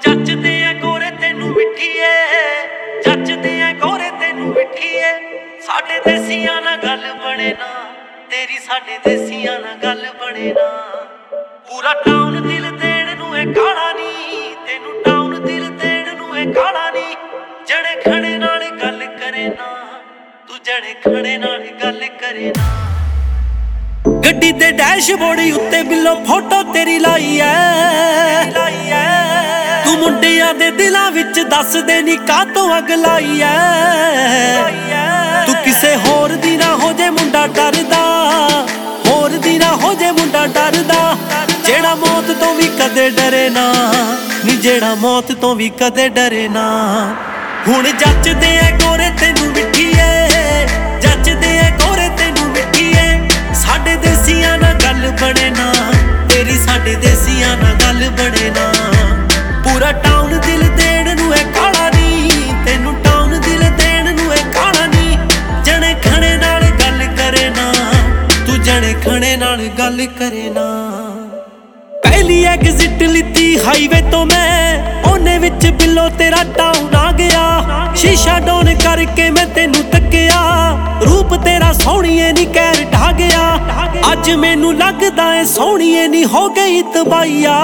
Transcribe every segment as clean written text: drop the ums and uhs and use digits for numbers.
ਜੱਜਦੇ ਆ ਗੋਰੇ ਤੈਨੂੰ ਮਿੱਠੀਏ, ਜੱਜਦੇ ਆ ਗੋਰੇ ਤੈਨੂੰ ਮਿੱਠੀਏ। ਸਾਡੇ ਦੇਸੀਆਂ ਨਾਲ ਗੱਲ ਬਣੇ ਨਾ, ਤੇਰੀ ਸਾਡੇ ਦੇਸੀਆਂ ਨਾਲ ਗੱਲ ਬਣੇ ਨਾ। ਪੂਰਾ ਟਾਊਨ ਦਿਲ ਦੇਣ ਨੂੰ ਇਹ ਕਾਲਾ ਨੀ, ਤੈਨੂੰ ਟਾਊਨ ਦਿਲ ਦੇਣ ਨੂੰ ਇਹ ਕਾਲਾ ਨੀ। ਜਣੇ ਖਣੇ ਨਾਲ ਗੱਲ ਕਰੇ ਨਾ, ਤੂੰ ਜਣੇ ਖਣੇ ਨਾਲ ਗੱਲ ਕਰੇ ਨਾ। ਗੱਡੀ ਦੇ ਡੈਸ਼ਬੋਰਡ ਉੱਤੇ ਬਿੱਲੋ ਫੋਟੋ ਤੇਰੀ ਲਾਈ ਐ, ਤੂੰ ਮੁੰਡਿਆਂ ਦੇ ਦਿਲਾਂ ਵਿੱਚ ਦੱਸ ਦੇ ਨੀ ਕਾਹਤੋਂ ਅੱਗ ਲਾਈ ਐ। ਤੂੰ ਕਿਸੇ ਹੋਰ ਦੀ ਨਾ ਹੋ ਜੇ ਮੁੰਡਾ ਡਰਦਾ, ਹੋਰ ਦੀ ਨਾ ਹੋ ਜੇ ਮੁੰਡਾ ਡਰਦਾ। ਜਿਹੜਾ ਮੌਤ ਤੋਂ ਵੀ ਕਦੇ ਡਰੇ ਨਾ ਨੀ, ਜਿਹੜਾ ਮੌਤ ਤੋਂ ਵੀ ਕਦੇ ਡਰੇ ਨਾ। ਹੁਣ ਜੱਜਦੇ ਆ ਗੋਰੇ ਤੈਨੂੰ ਮਿੱਠੀਏ, ਜੱਜਦੇ ਆ ਗੋਰੇ ਤੈਨੂੰ ਮਿੱਠੀਏ। ਸਾਡੇ ਦੇਸੀਆਂ ਨਾਲ ਗੱਲ ਬਣੇ ਨਾ, ਤੇਰੀ ਸਾਡੇ ਦੇਸੀਆਂ ਨਾਲ ਗੱਲ ਬਣੇ ਨਾ। ਪੂਰਾ ਟਾਊਨ ਦਿਲ ਦੇਣ ਨੂੰ ਇਹ ਕਾਲਾ ਨੀ, ਤੈਨੂੰ ਟਾਊਨ ਦਿਲ ਦੇਣ ਨੂੰ ਇਹ ਕਾਲਾ ਨੀ। ਜਣੇ ਖਣੇ ਨਾਲ ਗੱਲ ਕਰੇ ਨਾ, ਤੂੰ ਜਣੇ ਖਣੇ ਨਾਲ ਗੱਲ ਕਰੇ ਨਾ। ਪਹਿਲੀ ਐਗਜ਼ਿਟ ਲਿੱਤੀ ਹਾਈਵੇ ਤੋਂ ਮੈਂ, ਉਹਨੇ ਵਿੱਚ ਬਿੱਲੋ ਤੇਰਾ ਟਾਊਨ ਆ ਗਿਆ। ਸ਼ੀਸ਼ਾ ਡੋਨ ਕਰਕੇ ਮੈਂ ਤੈਨੂੰ ਤੱਕਿਆ, ਰੂਪ ਤੇਰਾ ਸੋਹਣੀਏ ਨੀ ਕਹਿਰ ਢਾ ਗਿਆ। ਅੱਜ ਮੈਨੂੰ ਲੱਗਦਾ ਏ ਸੋਹਣੀਏ ਨੀ ਹੋ ਗਈ ਤਬਾਈਆ।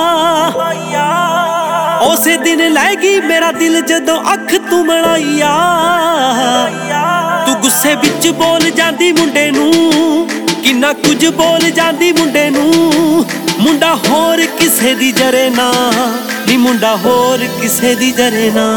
ਉਸੇ ਦਿਨ ਲੈ ਗਈ ਮੇਰਾ ਦਿਲ ਜਦੋਂ ਅੱਖ ਤੂੰ ਮਿਲਾਈਆ। ਤੂੰ ਗੁੱਸੇ ਵਿੱਚ ਬੋਲ ਜਾਂਦੀ ਮੁੰਡੇ ਨੂੰ, ਕਿੰਨਾ ਕੁਝ ਬੋਲ ਜਾਂਦੀ ਮੁੰਡੇ ਨੂੰ। ਮੁੰਡਾ ਹੋਰ ਕਿਸੇ ਦੀ ਜਰੇ ਨਾ ਨੀ, ਮੁੰਡਾ ਹੋਰ ਕਿਸੇ ਦੀ ਜਰੇ ਨਾ।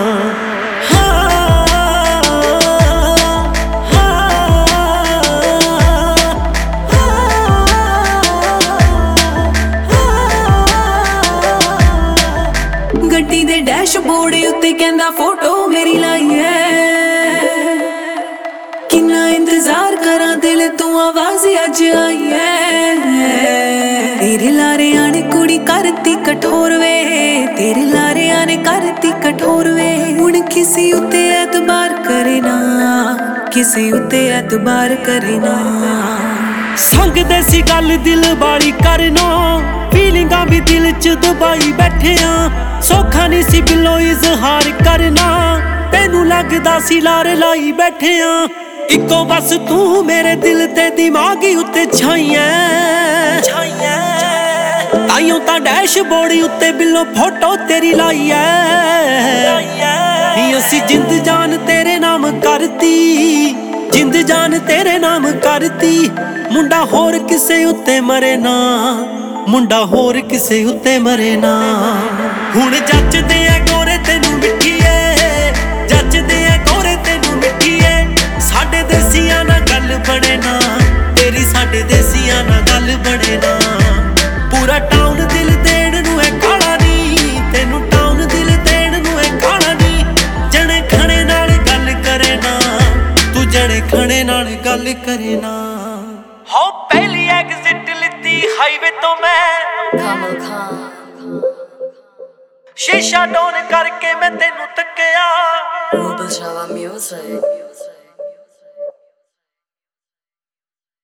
ਗੱਡੀ ਦੇ ਡੈਸ਼ਬੋਰਡ ਉੱਤੇ ਕਹਿੰਦਾ ਫੋਟੋ ਮੇਰੀ ਲਾਈ ਐ। ਕਿੰਨਾ ਇੰਤਜ਼ਾਰ ਕਰਾਂ ਦਿਲ ਤੋਂ ਆਵਾਜ਼ ਅੱਜ ਆਈ ਐ। ਤੇਰੇ ਲਾਰਿਆਂ ਨੇ ਕੁੜੀ ਕਰਤੀ ਕਠੋਰ ਵੇ, ਤੇਰੇ ਲਾਰਿਆਂ ਨੇ ਕਰਤੀ ਕਠੋਰ ਵੇ। ਹੁਣ ਕਿਸੇ ਉੱਤੇ ਐਤਬਾਰ ਕਰੇ ਨਾ, ਕਿਸੇ ਉੱਤੇ ਐਤਬਾਰ ਕਰੇ ਨਾ। ਸੰਗਦੇ ਸੀ ਗੱਲ ਦਿਲ ਵਾਲੀ ਕਰਨਾ, ਫੀਲਿੰਗਾਂ ਵੀ ਦਿਲ ਚ ਦਬਾਈ ਬੈਠੇ ਆ। ਸੌਖਾ ਨਹੀਂ ਸੀ ਬਿੱਲੋ ਇਜ਼ਹਾਰ ਕਰਨਾ, ਤੈਨੂੰ ਲੱਗਦਾ ਸੀ ਲਾਰੇ ਲਾਈ ਬੈਠੇ ਆ। ਇੱਕੋ ਬਸ ਤੂੰ ਮੇਰੇ ਦਿਲ ਤੇ ਦਿਮਾਗੀ ਉੱਤੇ ਛਾਈਐ। ਤਾਈਓ ਤਾਂ ਡੈਸ਼ਬੋਰਡ ਉੱਤੇ ਬਿੱਲੋ ਫੋਟੋ ਤੇਰੀ ਲਾਈ ਐ। ਨੀ ਅਸੀਂ ਜਿੰਦ ਜਾਨ ਤੇਰੇ ਨਾਮ ਕਰਤੀ, ਜਿੰਦ ਜਾਨ ਤੇਰੇ ਨਾਮ ਕਰਤੀ। ਮੁੰਡਾ ਹੋਰ ਕਿਸੇ ਉੱਤੇ ਮਰੇ ਨਾ, ਮੁੰਡਾ ਹੋਰ ਕਿਸੇ ਉੱਤੇ ਮਰੇ ਨਾ। ਹੁਣ ਜੱਜਦੇ ਆ ਗੋਰੇ ਤੈਨੂੰ ਮਿੱਠੀਏ, ਜੱਜਦੇ ਆ ਗੋਰੇ ਤੈਨੂੰ ਮਿੱਠੀਏ। ਸਾਡੇ ਦੇਸੀਆਂ ਨਾਲ ਗੱਲ ਬਣੇ ਨਾ, ਤੇਰੀ ਸਾਡੇ ਦੇਸੀਆਂ ਨਾਲ ਗੱਲ ਬਣੇ ਨਾ। ਪੂਰਾ ਟਾਊਨ ਦਿਲ ਦੇਣ ਨੂੰ ਇਹ ਕਾਲਾ ਨੀ, ਤੈਨੂੰ ਟਾਊਨ ਦਿਲ ਦੇਣ ਨੂੰ ਇਹ ਕਾਲਾ ਨੀ। ਜਣੇ ਖਣੇ ਨਾਲ ਗੱਲ ਕਰੇ ਨਾ, ਤੂੰ ਜਣੇ ਖਣੇ ਨਾਲ ਗੱਲ ਕਰੇ ਨਾ। ਹੋ ਪਹਿਲੀ ਐਗਜ਼ਿਟ ਲਿੱਤੀ ਹਾਈਵੇ ਤੋਂ ਮੈਂ, ਸ਼ੀਸ਼ਾ ਡੋਨ ਕਰਕੇ ਮੈਂ ਤੈਨੂੰ ਤੱਕਿਆ। Rubel Java Music